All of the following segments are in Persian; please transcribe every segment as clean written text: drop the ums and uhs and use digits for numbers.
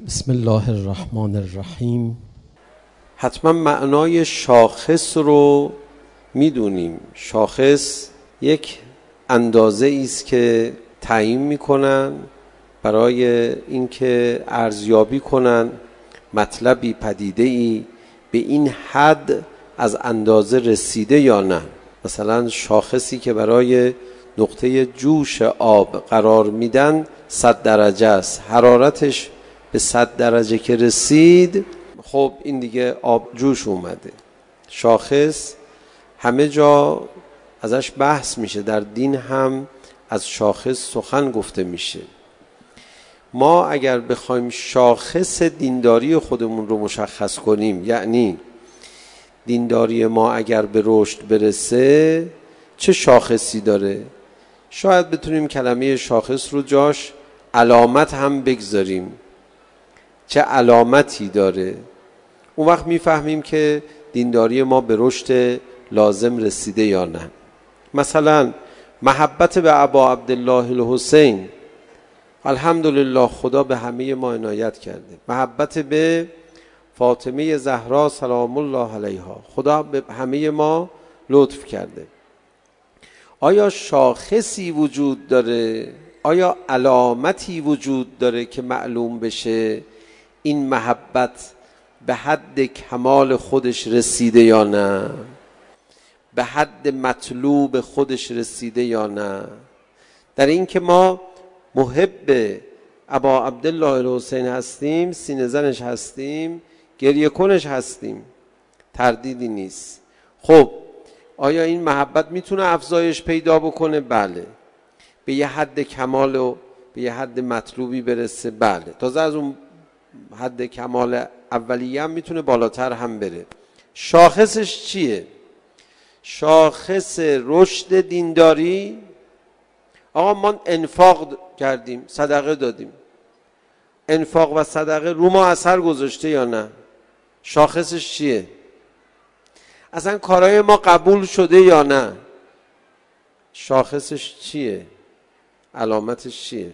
بسم الله الرحمن الرحیم. حتما معنای شاخص رو میدونیم. شاخص یک اندازه است که تعیین میکنن برای اینکه ارزیابی کنن مطلبی پدیده‌ای به این حد از اندازه رسیده یا نه. مثلا شاخصی که برای نقطه جوش آب قرار میدن 100 درجه است، حرارتش به 100 درجه که رسید خب این دیگه آب جوش اومده. شاخص همه جا ازش بحث میشه، در دین هم از شاخص سخن گفته میشه. ما اگر بخوایم شاخص دینداری خودمون رو مشخص کنیم، یعنی دینداری ما اگر به رشد برسه چه شاخصی داره، شاید بتونیم کلمه شاخص رو جاش علامت هم بگذاریم. چه علامتی داره؟ اون وقت میفهمیم که دینداری ما به رشد لازم رسیده یا نه. مثلا محبت به ابا عبدالله الحسین، الحمدلله خدا به همه ما عنایت کرده. محبت به فاطمه زهرا سلام الله علیها، خدا به همه ما لطف کرده. آیا شاخصی وجود داره؟ آیا علامتی وجود داره که معلوم بشه این محبت به حد کمال خودش رسیده یا نه؟ به حد مطلوب خودش رسیده یا نه؟ در این که ما محب ابا عبدالله الحسین هستیم، سینه زنش هستیم، گریه کنش هستیم، تردیدی نیست. خب آیا این محبت میتونه افزایش پیدا بکنه؟ بله. به یه حد کمال و به یه حد مطلوبی برسه؟ بله. تازه از اون حد کمال اولیه هم میتونه بالاتر هم بره. شاخصش چیه؟ شاخص رشد دینداری، آقا ما انفاق کردیم، صدقه دادیم، انفاق و صدقه رو ما اثر گذاشته یا نه؟ شاخصش چیه؟ اصلا کارهای ما قبول شده یا نه؟ شاخصش چیه؟ علامتش چیه؟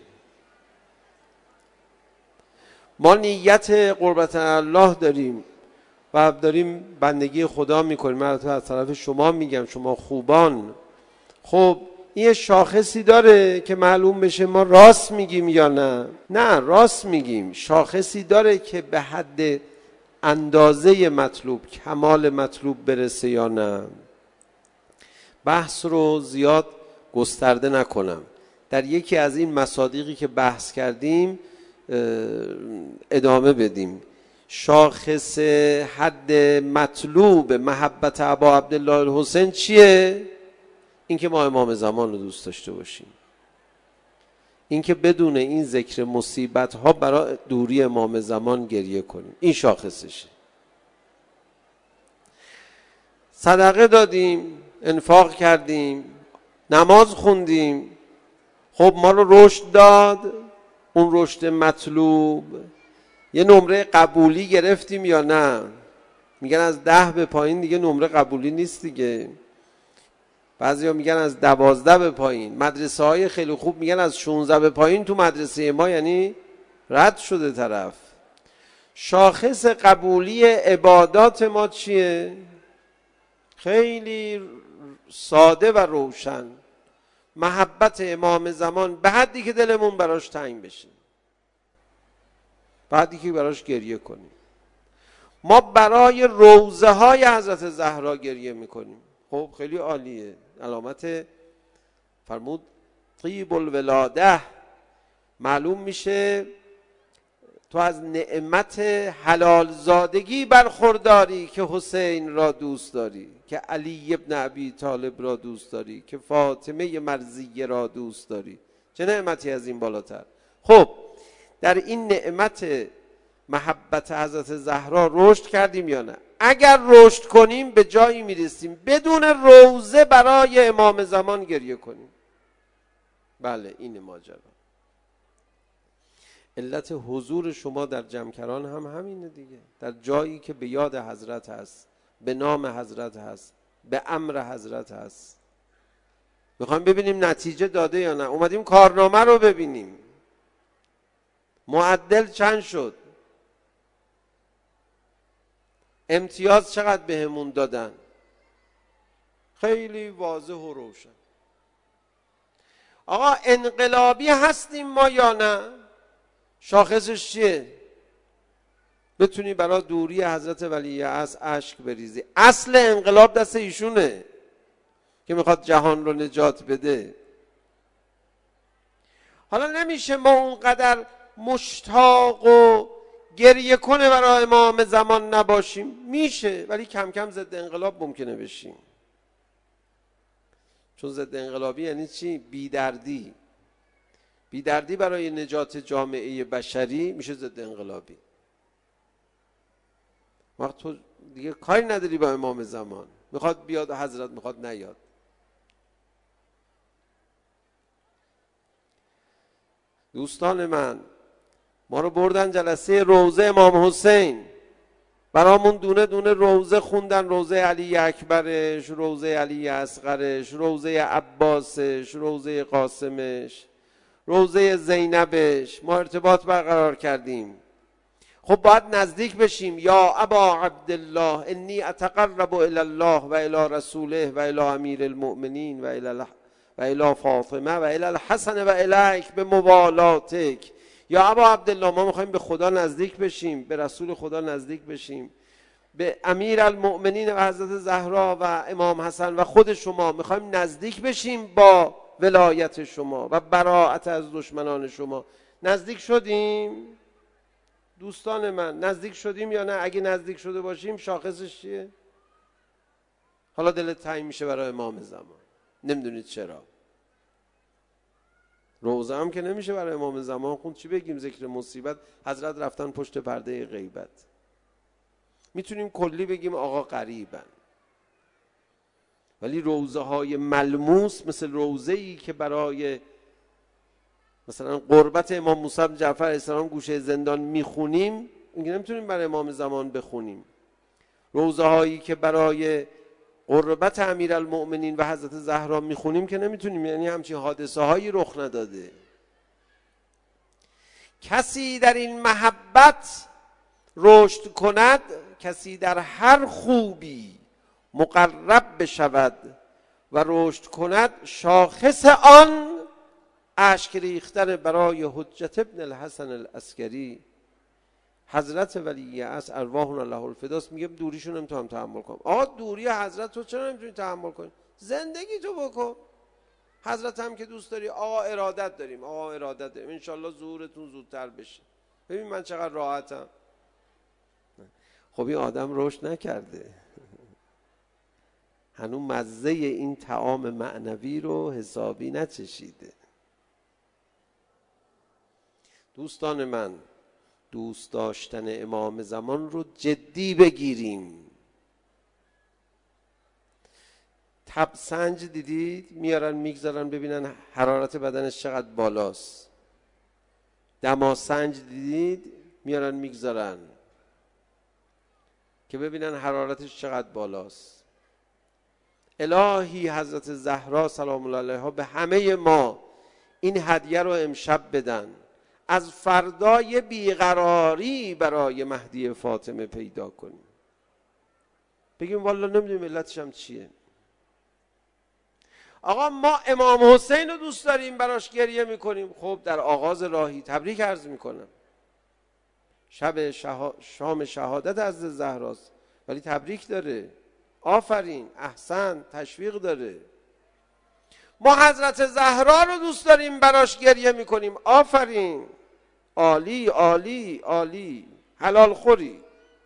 ما نیت قربت الله داریم و داریم بندگی خدا میکنیم، من از طرف شما میگم، شما خوبان. خب این شاخصی داره که معلوم بشه ما راست میگیم یا نه؟ نه، راست میگیم. شاخصی داره که به حد اندازه مطلوب، کمال مطلوب برسه یا نه؟ بحث رو زیاد گسترده نکنم، در یکی از این مصادیقی که بحث کردیم ادامه بدیم. شاخص حد مطلوب محبت ابا عبدالله الحسین چیه؟ اینکه ما امام زمان رو دوست داشته باشیم، اینکه بدون این ذکر مصیبت ها برای دوری امام زمان گریه کنیم. این شاخصشه. صدقه دادیم، انفاق کردیم، نماز خوندیم، خب ما رو رشد داد، اون رشد مطلوب. یه نمره قبولی گرفتیم یا نه؟ میگن از 10 به پایین دیگه نمره قبولی نیست دیگه. بعضیا میگن از 12 به پایین. مدرسه های خیلی خوب میگن از 16 به پایین تو مدرسه ما یعنی رد شده طرف. شاخص قبولی عبادات ما چیه؟ خیلی ساده و روشن. محبت امام زمان به حدی که دلمون براش تنگ بشه، به حدی که براش گریه کنیم. ما برای روضه های حضرت زهرا گریه میکنیم. خب خیلی عالیه. علامت فرمود طیب الولاده. معلوم میشه تو از نعمت حلال زادگی برخورداری که حسین را دوست داری، که علی ابن ابی طالب را دوست داری، که فاطمه مرضیه را دوست داری. چه نعمتی از این بالاتر؟ خب در این نعمت محبت حضرت زهرا رشد کردیم یا نه؟ اگر رشد کنیم به جایی میرسیم بدون روضه برای امام زمان گریه کنیم. بله این ماجرا. علت حضور شما در جمکران هم همینه دیگه. در جایی که به یاد حضرت هست، به نام حضرت هست، به امر حضرت هست. میخوایم ببینیم نتیجه داده یا نه. اومدیم کارنامه رو ببینیم. معدل چند شد؟ امتیاز چقدر بهمون دادن، خیلی واضح و روشن. آقا انقلابی هستیم ما یا نه؟ شاخصش چیه؟ بتونی برای دوری حضرت ولیعصر اشک بریزی. اصل انقلاب دست ایشونه که میخواد جهان رو نجات بده. حالا نمیشه ما اونقدر مشتاق و گریه کنه برای امام زمان نباشیم؟ میشه، ولی کم کم ضد انقلاب ممکنه بشیم. چون ضد انقلابی یعنی چی؟ بیدردی. بیدردی برای نجات جامعه بشری میشه ضد انقلابی. وقت تو دیگه کاری نداری با امام زمان، میخواد بیاد حضرت، میخواد نیاد. دوستان من، ما رو بردن جلسه روضه امام حسین، برامون دونه دونه روضه خوندن، روضه علی اکبرش، روضه علی اصغرش، روضه عباسش، روضه قاسمش، روضه زینبش. ما ارتباط برقرار کردیم. خب باید نزدیک بشیم. یا ابا عبدالله انی اتقرب الی الله و الی رسوله و الی امیر المؤمنین و الی فاطمه و الی الحسن و الیک به موالاتک. یا ابا عبدالله، ما میخوایم به خدا نزدیک بشیم، به رسول خدا نزدیک بشیم، به امیر المؤمنین و حضرت زهرا و امام حسن و خود شما میخوایم نزدیک بشیم با ولایت شما و براءت از دشمنان شما. نزدیک شدیم؟ دوستان من نزدیک شدیم یا نه؟ اگه نزدیک شده باشیم شاخصش چیه؟ حالا دلت تنگ میشه برای امام زمان، نمیدونید چرا. روزه هم که نمیشه برای امام زمان خوند، چی بگیم؟ ذکر مصیبت، حضرت رفتن پشت پرده غیبت. میتونیم کلی بگیم آقا قریبن، ولی روزه های ملموس مثل روزه ای که برای مثلا قربت امام موسی بن جعفر علیه السلام گوشه زندان میخونیم، اینکه نمیتونیم برای امام زمان بخونیم. روزه هایی که برای قربت امیرالمؤمنین و حضرت زهرا میخونیم که نمیتونیم، یعنی همچین حادثه هایی رخ نداده. کسی در این محبت رشد کند، کسی در هر خوبی مقرب بشود و رشد کند، شاخص آن اشک ریختن برای حجت ابن الحسن العسکری. حضرت ولیعصر ارواحنا الله الفداست میگه دوریشون نمیتونم تحمل کنم. آقا دوری حضرت رو چرا نمیتونی تحمل کنی؟ زندگی تو بکن. حضرت هم که دوست داری. آقا ارادت داریم، آقا ارادت داریم، انشالله ظهورتون زودتر بشه. ببین من چقدر راحتم. خب این آدم رشد نکرده، هنوز مزه این طعام معنوی رو حسابی نچشیده. دوستان من، دوست داشتن امام زمان رو جدی بگیریم. تب سنج دیدید؟ میارن میگذارن ببینن حرارت بدنش چقدر بالاست. دما سنج دیدید؟ میارن میگذارن که ببینن حرارتش چقدر بالاست. الهی حضرت زهرا سلام الله علیها به همه ما این هدیه رو امشب بدن. از فردای بیقراری برای مهدی فاطمه پیدا کنیم. بگیم والا نمیدونیم علتش هم چیه. آقا ما امام حسین رو دوست داریم، براش گریه میکنیم. خب در آغاز راهی تبریک عرض میکنم. شب شام شهادت از زهراست، ولی تبریک داره. آفرین، احسن، تشویق داره. ما حضرت زهرا رو دوست داریم، براش گریه میکنیم. آفرین، عالی عالی عالی. حلال خوری،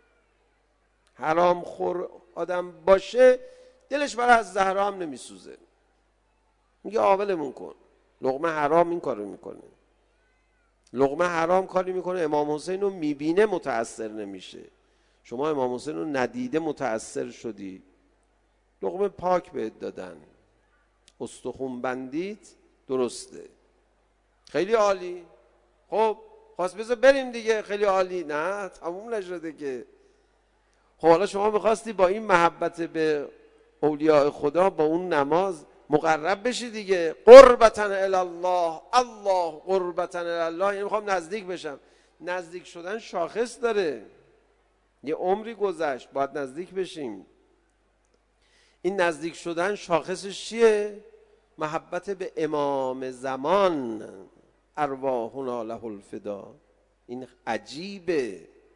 حرام خور آدم باشه دلش برای از زهرا هم نمیسوزه، میگه آولمون کن. لقمه حرام این کارو میکنه، لقمه حرام کاری میکنه. امام حسین رو میبینه متأثر نمیشه. شما امام حسین رو ندیده متأثر شدی. لقمه پاک بهت دادن، استخون بندیت درسته، خیلی عالی. خب خواست بذار بریم دیگه، خیلی عالی. نه تموم نشده که. خب حالا شما میخواستی با این محبت به اولیاء خدا، با اون نماز مقرب بشی دیگه. قربتن الی الله، الله قربتن الی الله، یعنی میخوام نزدیک بشم. نزدیک شدن شاخص داره. یه عمری گذشت، باید نزدیک بشیم. این نزدیک شدن شاخصش چیه؟ محبت به امام زمان، ارواحنا له الفدا. این عجیبه.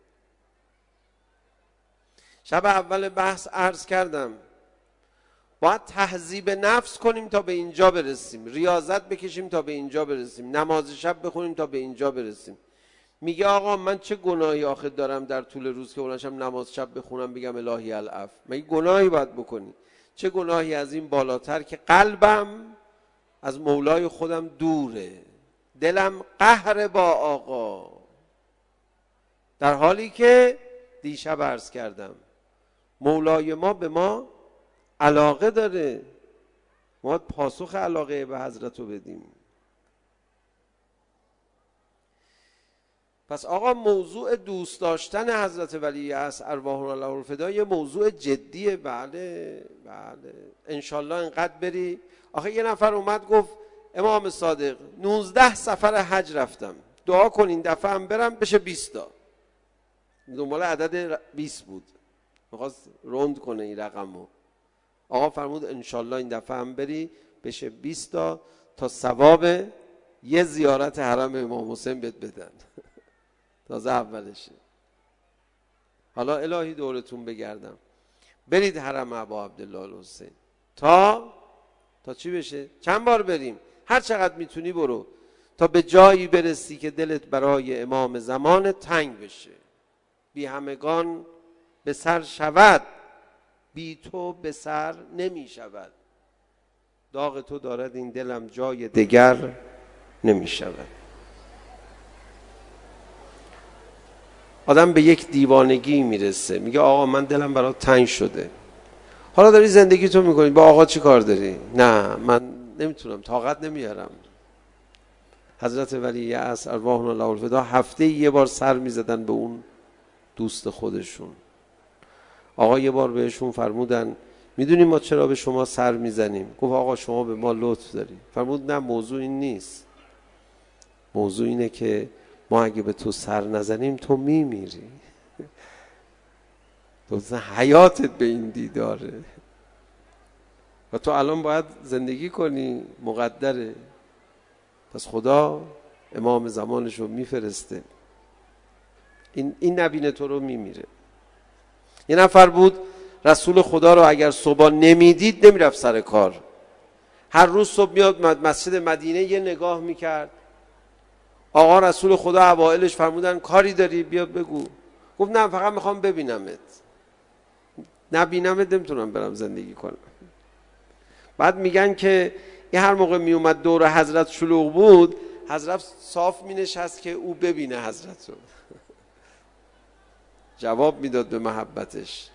شب اول بحث عرض کردم باید تهذیب نفس کنیم تا به اینجا برسیم، ریاضت بکشیم تا به اینجا برسیم، نماز شب بخونیم تا به اینجا برسیم. میگه آقا من چه گناهی آخه دارم در طول روز که اوناشم نماز شب بخونم بگم الهی العفو؟ مگه گناهی باید بکنی؟ چه گناهی از این بالاتر که قلبم از مولای خودم دوره، دلم قهر با آقا، در حالی که دیشب عرض کردم مولای ما به ما علاقه داره، ما پاسخ علاقه به حضرت رو بدیم. پس آقا موضوع دوست داشتن حضرت ولی اصل ارواحنا له الفدا یه موضوع جدیه. بله بله انشالله انقدر بری. آخه یه نفر اومد گفت امام صادق 19 سفر حج رفتم، دعا کن این دفعه هم برم بشه 20 تا. دنبال عدد 20 بود، میخواست روند کنه این رقمو. آقا فرمود انشالله این دفعه هم بری بشه 20 تا ثواب یه زیارت حرم امام حسین بهت بدن. تازه اولشه. حالا الهی دورتون بگردم، برید حرم ابا عبدالله الحسین تا چی بشه؟ چند بار بریم؟ هر چقدر میتونی برو تا به جایی برسی که دلت برای امام زمان تنگ بشه. بی همگان به سر شود، بی تو به سر نمی شود. داغ تو دارد این دلم جای دگر نمی شود. آدم به یک دیوانگی میرسه، میگه آقا من دلم برات تنگ شده. حالا داری زندگی تو میکنی، با آقا چی کار داری؟ نه من نمیتونم، طاقت نمیارم. حضرت ولی اصل ارواحنا له الفدا هفته یه بار سر میزدن به اون دوست خودشون. آقا یه بار بهشون فرمودن میدونی ما چرا به شما سر میزنیم؟ گفت آقا شما به ما لطف داری. فرمود نه موضوع این نیست، موضوع اینه که ما اگه به تو سر نزنیم تو میمیری. تو حیاتت به این دیداره و تو الان باید زندگی کنی، مقدره. پس خدا امام زمانش رو میفرسته، این نبینه تو رو میمیره. یه نفر بود رسول خدا رو اگر صبح نمیدید نمیرفت سر کار. هر روز صبح میاد مسجد مدینه یه نگاه میکرد. آقا رسول خدا اوائلش فرمودن کاری داری بیا بگو. گفت نه فقط میخوام ببینمت، نبینمت نمیتونم برم زندگی کنم. بعد میگن که این هر موقع میومد دور حضرت شلوغ بود، حضرت صاف مینشست که او ببینه حضرت رو. جواب میداد به محبتش.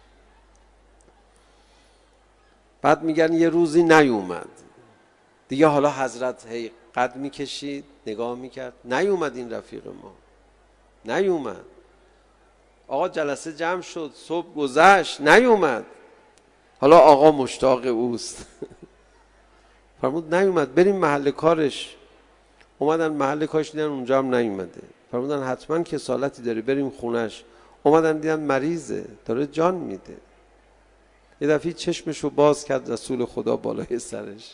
بعد میگن یه روزی نیومد دیگه، حالا حضرت هی قد میکشید نگاه میکرد، نیومد این رفیق ما، نیومد. آقا جلسه جمع شد، صبح گذشت، نیومد. حالا آقا مشتاق اوست. فرمود نیومد، بریم محل کارش. اومدن محل کارش دیدن اونجا هم نیومده. فرمودن حتما کسالتی داره بریم خونش. اومدن دیدن مریضه، داره جان میده. یه دفعه چشمشو باز کرد رسول خدا بالای سرش.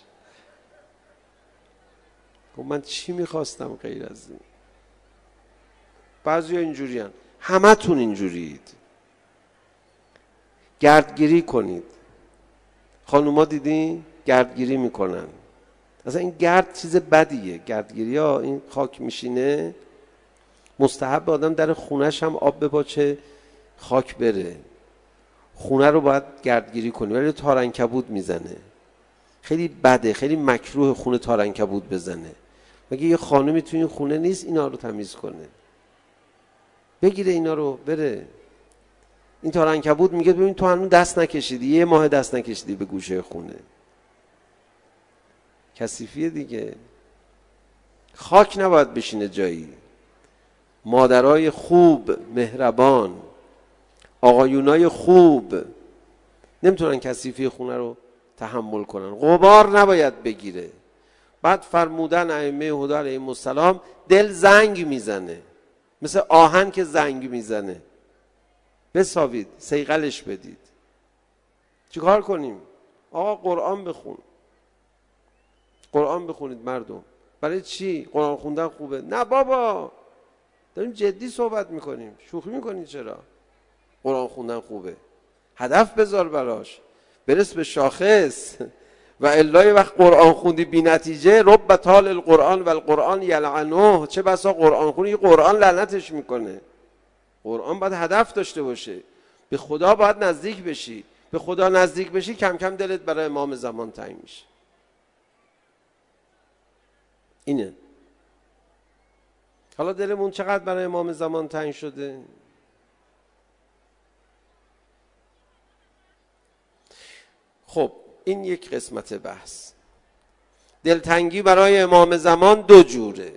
گفت من چی میخواستم غیر از این؟ بعضی ها اینجوری هن. همه تون اینجورید. گردگیری کنید. خانوما دیدین گردگیری میکنن. اصلا این گرد چیز بدیه. گردگیری ها این خاک میشینه، مستحب آدم در خونش هم آب بپاچه خاک بره. خونه رو باید گردگیری کنی، ولی تارعنکبوت میزنه. خیلی بده، خیلی مکروه خونه تارعنکبوت بزنه. مگه یه خانمی تو این خونه نیست اینا رو تمیز کنه؟ بگیره اینا رو بره. این تارعنکبوت میگه ببین تو هنوز دست نکشیدی، یه ماه دست نکشیدی به گوشه خونه. کثیفیه دیگه. خاک نباید بشینه جایی. مادرای خوب مهربان، آقایونای خوب نمیتونن کثیفی خونه رو تحمل کنن. غبار نباید بگیره. بعد فرمودن ائمه هدی علیهم السلام دل زنگ میزنه، مثل آهن که زنگ میزنه. بساوید، صیقلش بدید. چیکار کنیم؟ آقا قرآن بخون، قرآن بخونید مردم. برای چی؟ قرآن خوندن خوبه؟ نه بابا، داریم جدی صحبت میکنیم، شوخی میکنید. چرا؟ قرآن خوندن خوبه، هدف بذار براش، برس به شاخص. و الا وقت قرآن خوندی بی نتیجه، رب طال القرآن و القرآن یلعنه، چه بسا قرآن خونی قرآن لعنتش میکنه. قرآن باید هدف داشته باشه، به خدا باید نزدیک بشی. به خدا نزدیک بشی کم کم دلت برای امام زمان تنگ میشه. اینه. حالا دلمون چقدر برای امام زمان تنگ شده؟ خب این یک قسمت بحث. دلتنگی برای امام زمان دو جوره.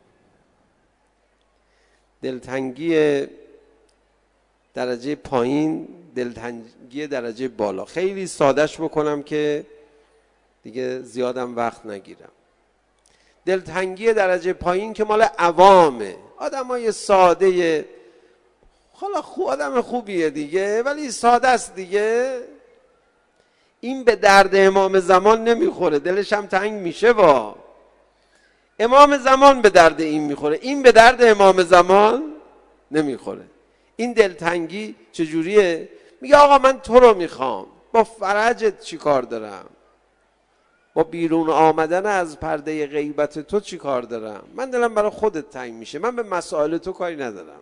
دلتنگی درجه پایین، دلتنگی درجه بالا. خیلی سادهش بکنم که دیگه زیادم وقت نگیرم. دلتنگی درجه پایین که مال عوامه، آدمای ساده، حالا آدم خوبیه دیگه ولی ساده است دیگه، این به درد امام زمان نمیخوره، دلش هم تنگ میشه. امام زمان به درد این میخوره، این به درد امام زمان نمیخوره. این دلتنگی چجوریه؟ میگه آقا من تو رو میخوام، با فرجت چی کار دارم؟ با بیرون آمدن از پرده غیبت تو چی کار دارم؟ من دلم برای خودت تنگ میشه، من به مسائل تو کاری ندارم.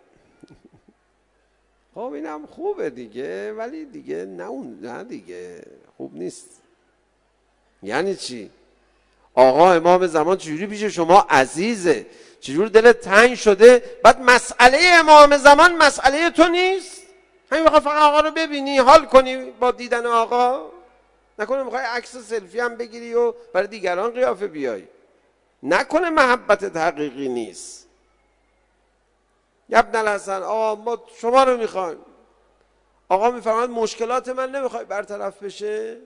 خب اینم خوبه دیگه، ولی دیگه نه دیگه خوب نیست. یعنی چی؟ آقا امام زمان چجوری پیش شما عزیزه، چجوری دلت تنگ شده، بعد مسئله امام زمان مسئله تو نیست؟ همین بخواه فقط آقا رو ببینی حال کنی با دیدن آقا؟ نکنه میخوای عکس سلفی هم بگیری و برای دیگران قیافه بیای؟ نکنه محبت حقیقی نیست؟ ابن الحسن آقا ما شما رو میخوایم، آقا میفرماید مشکلات من نمیخوای برطرف بشه؟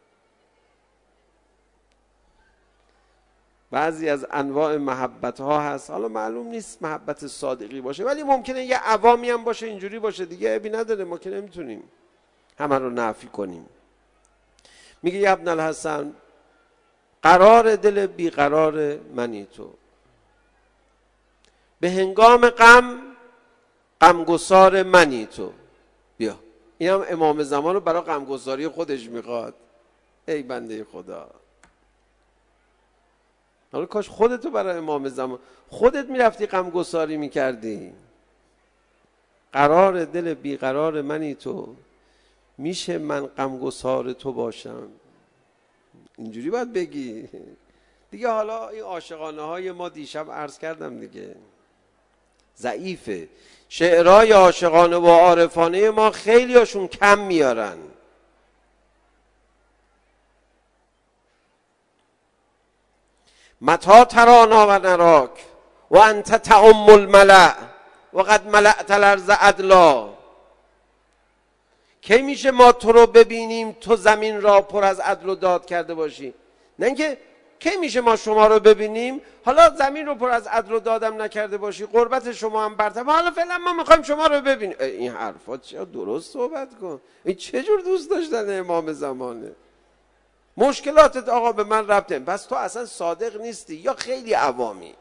بعضی از انواع محبت ها هست، حالا معلوم نیست محبت صادقی باشه، ولی ممکنه یه عوامی هم باشه اینجوری باشه دیگه، عیبی نداره، ما که نمیتونیم همه رو نفی کنیم. میگه ابن الحسن قرار دل بیقرار منی تو، به هنگام غمگسار منی تو. بیا این هم امام زمان رو برای غمگساری خودش میخواد. ای بنده خدا، حالا کاش خودتو برای امام زمان خودت میرفتی غمگساری میکردی. قرار دل بیقرار منی تو، میشه من غمگسار تو باشم؟ اینجوری باید بگی دیگه. حالا این عاشقانه های ما دیشب عرض کردم دیگه ضعیفه. شعرهای عاشقانه و عارفانه ما خیلی هاشون کم میارن. متا ترانا و نراک و انت تعم الملأ و قد ملأت الارض عدلا. کی میشه ما تو رو ببینیم تو زمین را پر از عدل و داد کرده باشی؟ نه اینکه کی میشه ما شما رو ببینیم حالا زمین رو پر از عدل و دادم نکرده باشی، قربت شما هم برتر، حالا فعلا ما میخوایم شما رو ببینیم. این حرفات چه؟ درست صحبت کن. این چه جور دوست داشتن امام زمانه؟ مشکلاتت آقا به من ربط نمیده، پس تو اصلا صادق نیستی یا خیلی عوامی.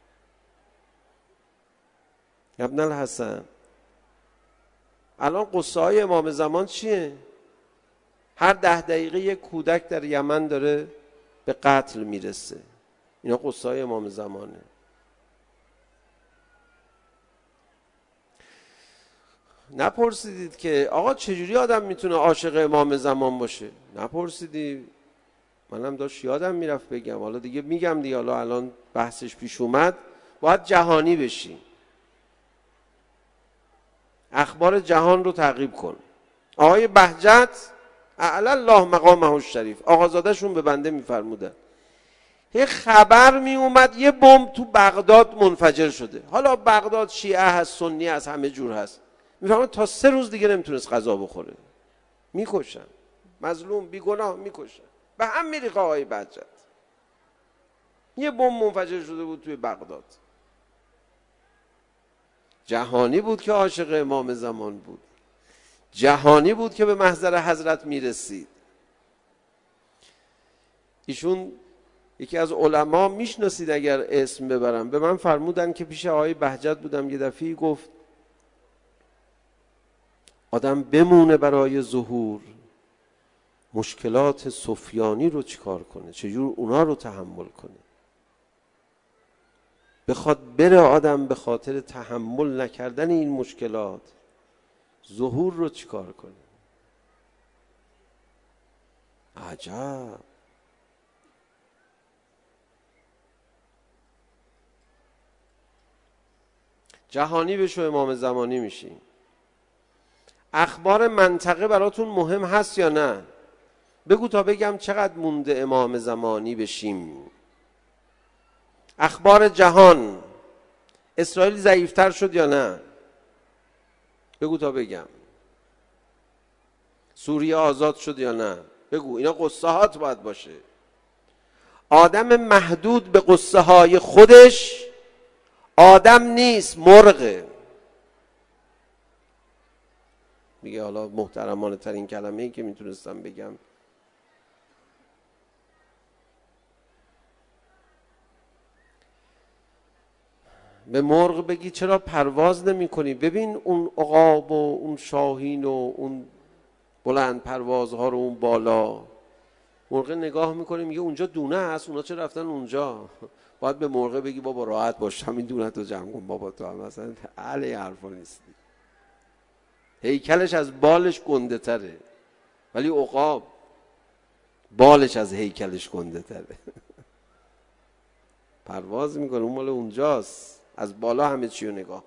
ابن الحسن الان قصه های امام زمان چیه؟ هر 10 دقیقه یک کودک در یمن داره به قتل میرسه. اینا قصه های امام زمانه. نپرسیدید که آقا چجوری آدم میتونه عاشق امام زمان باشه؟ نپرسیدی؟ منم داشت یادم میرفت بگم، حالا دیگه میگم دیگه. حالا الان بحثش پیش اومد، باید جهانی بشی، اخبار جهان رو تعقیب کن. آقای بهجت اعلی الله مقامه الشریف، آقازاده شون به بنده میفرمودن یه خبر می اومد یه بمب تو بغداد منفجر شده. حالا بغداد شیعه هست، سنی هست، همه جور هست. میفرماد تا 3 روز دیگه نمیتونست غذا بخوره، میکشن، مظلوم بیگناه میکشن. به هم میریخت آقای بهجت. یه بمب منفجر شده بود توی بغداد. جهانی بود که عاشق امام زمان بود. جهانی بود که به محضر حضرت میرسید. ایشون یکی از علما میشناسید اگر اسم ببرم، به من فرمودن که پیش آقای بهجت بودم یه دفعه، گفت آدم بمونه برای ظهور، مشکلات سفیانی رو چیکار کنه، چجور اونا رو تحمل کنه. بخواد بره آدم به خاطر تحمل نکردن این مشکلات، ظهور رو چیکار کنه. عجب. جهانی بشو امام زمانی میشیم. اخبار منطقه براتون مهم هست یا نه؟ بگو تا بگم چقدر مونده امام زمانی بشیم. اخبار جهان، اسرائیل ضعیفتر شد یا نه؟ بگو تا بگم. سوریه آزاد شد یا نه؟ بگو. اینا قصه هات باید باشه. آدم محدود به قصه های خودش آدم نیست، مرغه. میگه حالا محترمانه ترین کلمه ای که میتونستم بگم، به مرغ بگی چرا پرواز نمی کنی؟ ببین اون عقاب و اون شاهین و اون بلند پروازها رو اون بالا. مرغ نگاه میکنه میگه اونجا دونه هست، اونا چه رفتن اونجا؟ باید به مرغ بگی بابا راحت باش، همین دونه تو جمع کن بابا، تو هم مثلا اهل حرفا نیستی. هیکلش از بالش گنده تره، ولی عقاب بالش از هیکلش گنده تره. پرواز میکنه، اون مال اونجاست، از بالا همه چی رو نگاه.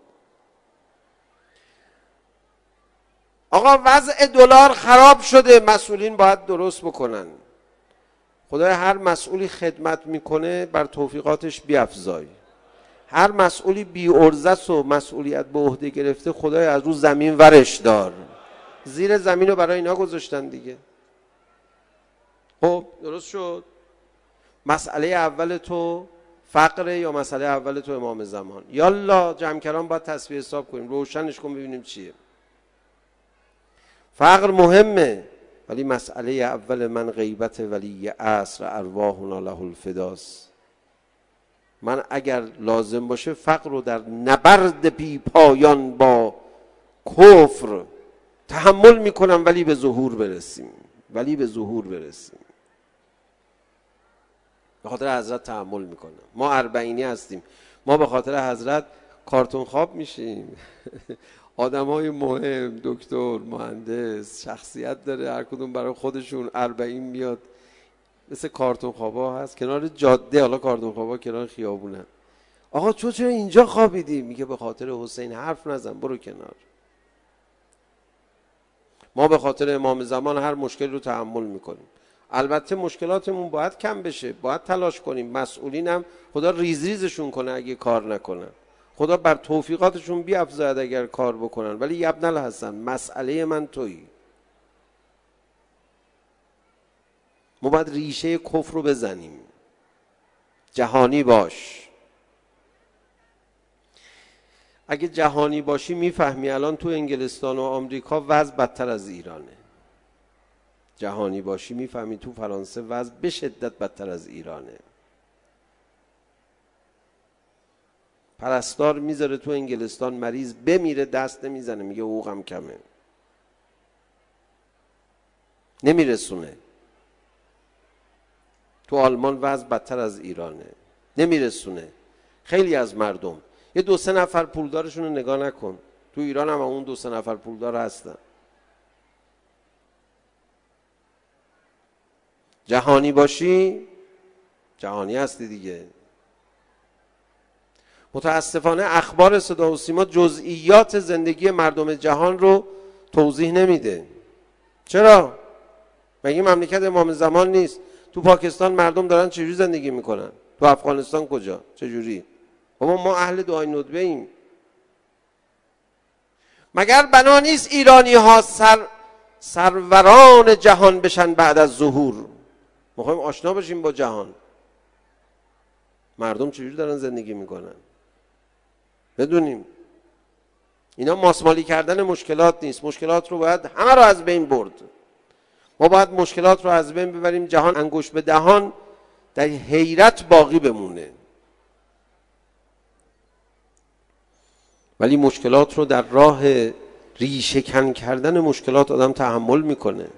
آقا وضع دلار خراب شده، مسئولین باید درست بکنن. خدای هر مسئولی خدمت میکنه بر توفیقاتش بیفزای. هر مسئولی بی عرضت و مسئولیت به عهده گرفته، خدای از رو زمین ورش دار. زیر زمین رو برای اینا گذاشتن دیگه. خب درست شد. مسئله اول تو فقره یا مسئله اول تو امام زمان؟ یالا جمع‌کران باید تصفیه حساب کنیم، روشنش کن ببینیم چیه. فقر مهمه، ولی مسئله اول من غیبت ولی عصر ارواحنا له الفداست. من اگر لازم باشه فقر رو در نبرد بی پایان با کفر تحمل میکنم، ولی به ظهور برسیم. به خاطر حضرت تحمل میکنم. ما اربعینی هستیم، ما به خاطر حضرت کارتون خواب میشیم. آدمای مهم، دکتر، مهندس، شخصیت داره، هر کدوم برای خودشون. 40 میاد مثل کارتون خوابا هست کنار جاده، حالا کارتون خوابا کنار خیابونه. آقا تو چرا اینجا خوابیدی؟ میگه به خاطر حسین. حرف نزن، برو کنار. ما به خاطر امام زمان هر مشکل رو تحمل میکنیم. البته مشکلاتمون باید کم بشه، باید تلاش کنیم. مسئولین هم خدا ریزشون کنه اگه کار نکنن، خدا بر توفیقاتشون بیفزاید اگر کار بکنن. ولی یبن الحسن، مسئله من تویی. ما باید ریشه کفر رو بزنیم. جهانی باش. اگه جهانی باشی میفهمی الان تو انگلستان و آمریکا وضع بدتر از ایرانه. جهانی باشی میفهمی تو فرانسه وضع به شدت بدتر از ایرانه. پرستار میذاره تو انگلستان مریض بمیره، دست نمیزنه، میگه حقوقم کمه، نمیرسونه. تو آلمان وضع بدتر از ایرانه، نمیرسونه. خیلی از مردم یه 2-3 نفر پولدارشون رو نگاه نکن، تو ایران هم اون 2-3 نفر پولدار هستن. جهانی باشی، جهانی هستی دیگه. متاسفانه اخبار صدا و سیما جزئیات زندگی مردم جهان رو توضیح نمیده. چرا؟ مگه مملکت امام زمان نیست؟ تو پاکستان مردم دارن چجوری زندگی میکنن؟ تو افغانستان کجا؟ چجوری؟ بابا ما اهل دعای ندبه ایم. مگر بنا نیست ایرانی ها سروران جهان بشن بعد از ظهور؟ میخوایم آشنا بشیم با جهان، مردم چجوری دارن زندگی میکنن، بدونیم. اینا ماسمالی کردن مشکلات نیست. مشکلات رو باید همه رو از بین برد. ما باید مشکلات رو از بین ببریم، جهان انگشت به دهان در حیرت باقی بمونه. ولی مشکلات رو در راه ریشه کن کردن مشکلات آدم تحمل میکنه.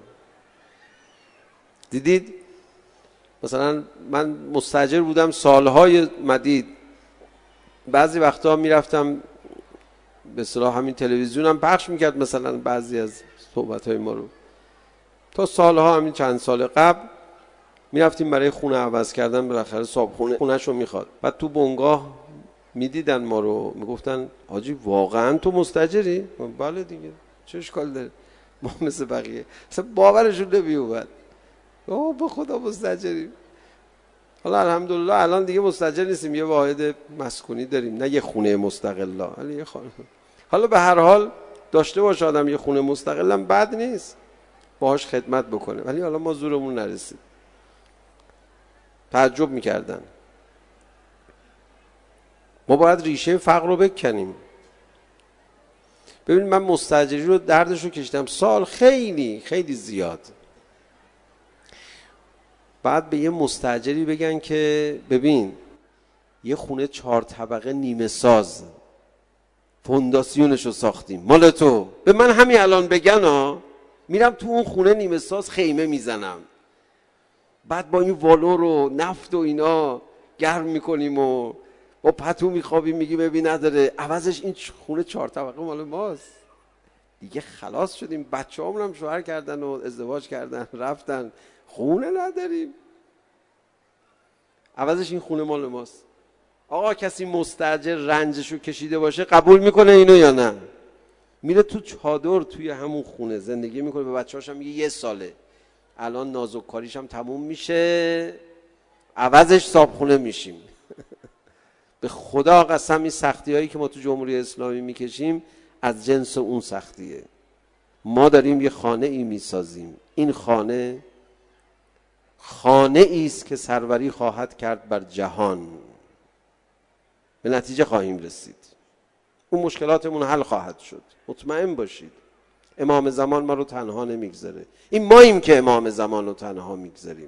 دیدید مثلا من مستاجر بودم سالهای مدید، بعضی وقتا میرفتم به اصطلاح همین تلویزیونم پخش میکرد مثلا بعضی از صحبتهای ما رو، تا سالها همین چند سال قبل میرفتیم برای خونه عوض کردن، بالاخره صاحب خونه‌ش رو میخواد. بعد تو بنگاه میدیدن ما رو، میگفتن حاجی واقعا تو مستاجری؟ بله دیگه، چه اشکال داره، ما مثل بقیه. اصلا باورشون نمیومد. به خدا مستاجریم. حالا الحمدلله الان دیگه مستاجر نیستیم، یه واحد مسکونی داریم، نه یه خونه مستقلا، ولی یه خانه. حالا به هر حال داشته باشه آدم یه خونه مستقل هم بد نیست، باهاش خدمت بکنه، ولی حالا ما زورمون نرسید. تعجب میکردن. ما باید ریشه فقر رو بکنیم. ببین من مستاجری رو دردش رو کشیدم سال خیلی خیلی زیاد. بعد به یه مستاجری بگن که ببین یه خونه 4 طبقه نیمه ساز فونداسیونش رو ساختیم مال تو، به من همین الان بگن میرم تو اون خونه نیمه ساز خیمه میزنم، بعد با این والور و نفت و اینا گرم میکنیم و با پتو میخوابیم، میگی ببین نداره، عوضش این خونه 4 طبقه مال ماست. دیگه خلاص شدیم، بچه همون هم شوهر کردن و ازدواج کردن رفتن، خونه نداریم، عوضش این خونه مال ماست. آقا کسی مستاجر رنجشو کشیده باشه قبول میکنه اینو یا نه؟ میره تو چادر توی همون خونه زندگی میکنه، به بچه‌هاش هم میگه 1 ساله الان نازک کاریش هم تموم میشه، عوضش صاحب میشیم. به خدا قسم این سختی هایی که ما تو جمهوری اسلامی میکشیم از جنس اون سختیه. ما داریم یه خانه ای میسازیم، این خانه ایست که سروری خواهد کرد بر جهان، به نتیجه خواهیم رسید، اون مشکلاتمون حل خواهد شد، مطمئن باشید. امام زمان ما رو تنها نمیگذاره، این ماییم که امام زمان رو تنها میگذاریم.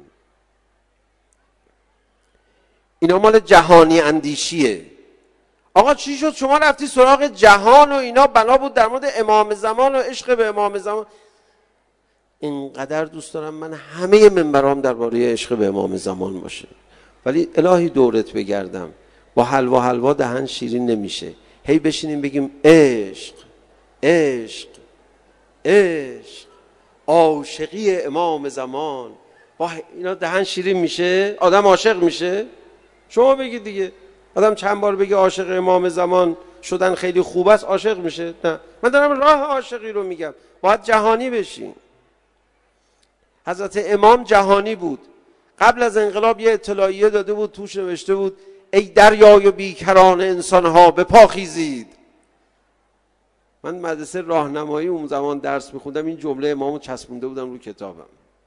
اینا مال جهانی اندیشیه. آقا چی شد شما رفتی سراغ جهان و اینا؟ بنا بود در مورد امام زمان و عشق به امام زمان. اینقدر دوست دارم من همه منبرام درباره عشق به امام زمان باشه، ولی الهی دورت بگردم با حلوا دهن شیرین نمیشه، هی بشینیم بگیم عشق عشق عشق، عاشقی امام زمان، با اینا دهن شیرین میشه؟ آدم عاشق میشه؟ شما بگید دیگه، آدم چند بار بگه عاشق امام زمان شدن خیلی خوب است عاشق میشه؟ نه، من دارم راه عاشقی رو میگم. باید جهانی بشین. حضرت امام جهانی بود. قبل از انقلاب یه اطلاعیه داده بود، توش نوشته بود ای دریای بیکران انسانها به پا خیزید. من مدرسه راهنمایی اون زمان درس میخوندم، این جمله امامو چسبونده بودم رو کتابم،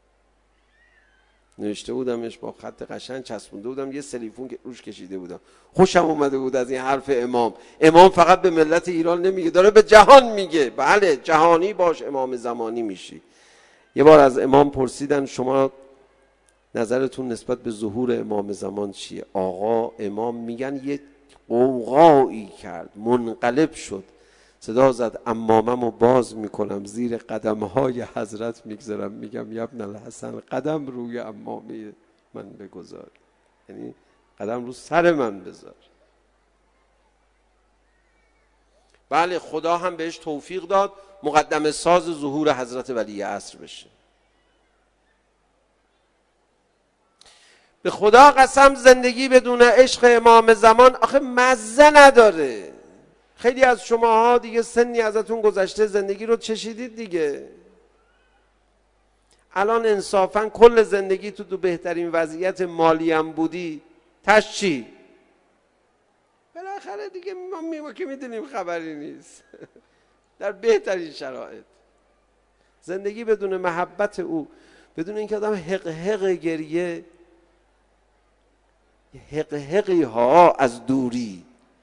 نوشته بودمش با خط قشنگ، چسبونده بودم، یه سلیفون که روش کشیده بودم. خوشم اومده بود از این حرف امام. امام فقط به ملت ایران نمیگه، داره به جهان میگه. بله جهانی باش، امام زمانی میشی. یه بار از امام پرسیدن شما نظرتون نسبت به ظهور امام زمان چیه؟ آقا امام میگن یه قوقایی کرد، منقلب شد، صدا زد عماممو باز میکنم، زیر قدمهای حضرت میگذارم، میگم یا ابن الحسن قدم روی عمامه من بگذار، یعنی قدم رو سر من بذار. بله خدا هم بهش توفیق داد مقدم ساز ظهور حضرت ولی عصر بشه. به خدا قسم زندگی بدون عشق امام زمان آخه مزه نداره. خیلی از شماها دیگه سنی ازتون گذشته، زندگی رو چشیدید دیگه. الان انصافاً کل زندگی تو بهترین وضعیت مالی هم بودی، تش چی؟ بالاخره دیگه ما که میدونیم خبری نیست. در بهترین شرایط زندگی بدون محبت او، بدون اینکه آدم حق گریه، حقی ها از دوری،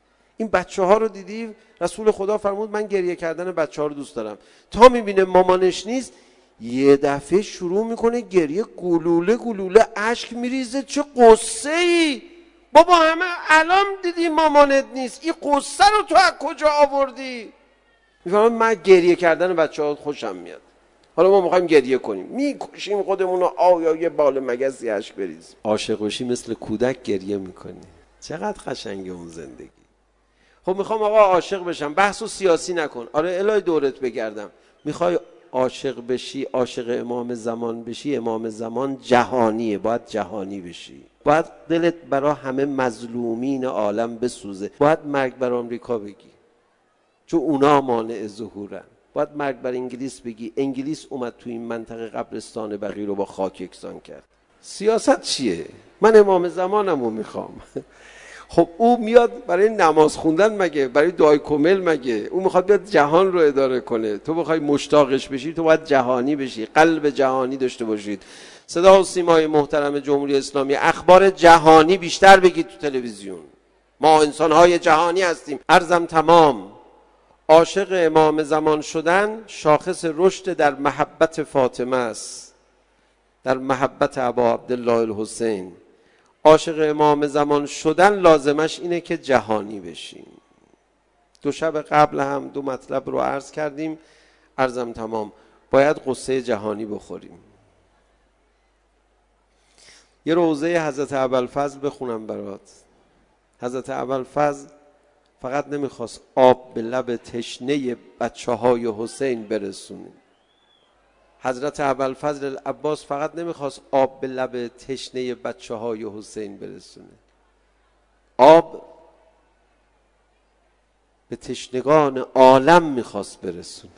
این بچه ها رو دیدی رسول خدا فرمود من گریه کردن بچه ها رو دوست دارم. تا میبینه مامانش نیست یه دفعه شروع میکنه گریه، گلوله گلوله اشک میریزه. چه قصه ای بابا، همه الان دیدی مامانت نیست، این قصه رو تو از کجا آوردی؟ میفهمم من گریه کردن بچه ها خوشم میاد، حالا ما میخوایم گریه کنیم، میکشیم خودمون رو، آیا یه بال مگسی اشک بریزیم. عاشق باشی مثل کودک گریه میکنی. چقدر قشنگه اون زندگی. خب میخوام آقا عاشق بشم، بحث و سیاسی نکن. آره الهی دورت بگردم. میخوای عاشق بشی، عاشق امام زمان بشی، امام زمان جهانیه، باید جهانی بشی. باید دلت برای همه مظلومین عالم بسوزه. باید مرگ بر آمریکا بگی چون اونا مانع ظهورن. باید مرگ بر انگلیس بگی، انگلیس اومد تو این منطقه قبرستان بقیه رو با خاک یکسان کرد. سیاست چیه؟ من امام زمانمو میخوام. خب او میاد برای نماز خوندن مگه؟ برای دعای کمل مگه؟ او میخواد بیاد جهان رو اداره کنه. تو بخوای مشتاقش بشی تو باید جهانی بشی، قلب جهانی داشته باشید. صدا و سیمای محترم جمهوری اسلامی، اخبار جهانی بیشتر بگید تو تلویزیون. ما انسانهای جهانی هستیم. عرضم تمام. عاشق امام زمان شدن شاخص رشد در محبت فاطمه است، در محبت ابا عبدالله الحسین. عاشق امام زمان شدن لازمش اینه که جهانی بشیم. دو شب قبل هم دو مطلب رو عرض کردیم. عرضم تمام. باید قصه جهانی بخوریم. یه روضه حضرت ابوالفضل بخونم برات. حضرت ابوالفضل فقط نمیخواست آب به لب تشنه بچه های حسین برسونه. حضرت ابوالفضل العباس فقط نمیخواست آب به لب تشنه بچه های حسین برسونه، آب به تشنگان عالم میخواست برسونه.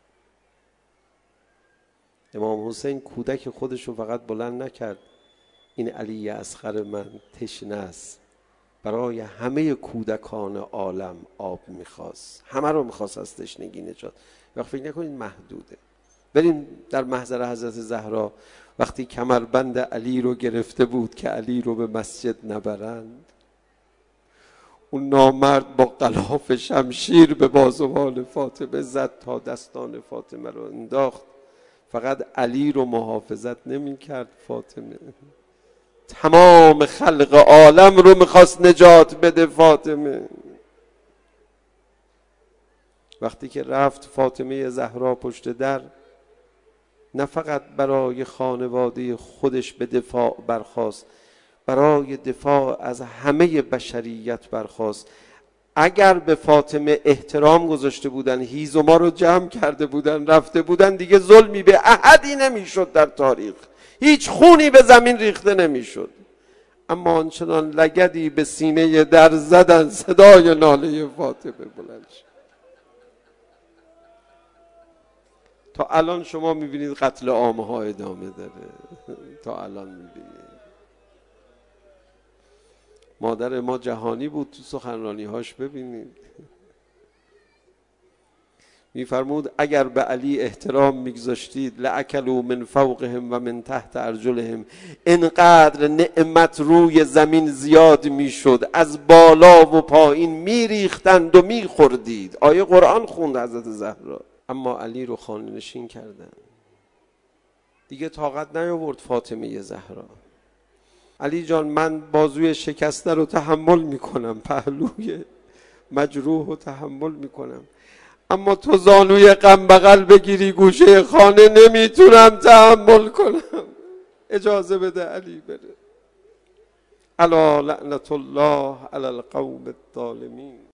امام حسین کودک خودش رو فقط بلند نکرد این علی اصغر من تشنه است، برای همه کودکان عالم آب میخواست، همه رو میخواست از تشنگی نجات. وقت فکر نکنید محدوده. بریم در محضر حضرت زهرا وقتی کمربند علی رو گرفته بود که علی رو به مسجد نبرند، اون نامرد با غلاف شمشیر به بازوان فاطمه زد تا دستان فاطمه رو انداخت. فقط علی رو محافظت نمی کرد فاطمه، تمام خلق عالم رو میخواست نجات بده فاطمه. وقتی که رفت فاطمه زهرا پشت در، نه فقط برای خانواده خودش به دفاع برخاست، برای دفاع از همه بشریت برخاست. اگر به فاطمه احترام گذاشته بودن، هیزوما رو جمع کرده بودن، رفته بودن، دیگه ظلمی به احدی نمیشد در تاریخ، هیچ خونی به زمین ریخته نمیشد. اما آنچنان لگدی به سینه در زدن صدای ناله فاطمه بلند شد. تا الان شما میبینید قتل عامها ادامه داره. تا الان میبینید. مادر ما جهانی بود، تو سخنرانی‌هاش ببینید میفرمود اگر به علی احترام میگذاشتید لأکلوا من فوقهم و من تحت ارجلهم، اینقدر نعمت روی زمین زیاد میشد، از بالا و پایین میریختند و میخوردید. آیه قرآن خوند حضرت زهرا. اما علی رو خانه نشین کردن، دیگه طاقت نیاورد فاطمه زهرا. علی جان من بازوی شکسته رو تحمل میکنم، پهلوی مجروح رو تحمل میکنم، اما تو زانوی غم بغل بگیری گوشه خانه نمیتونم تحمل کنم، اجازه بده علی بره. الا لعنت الله علی القوم الظالمین.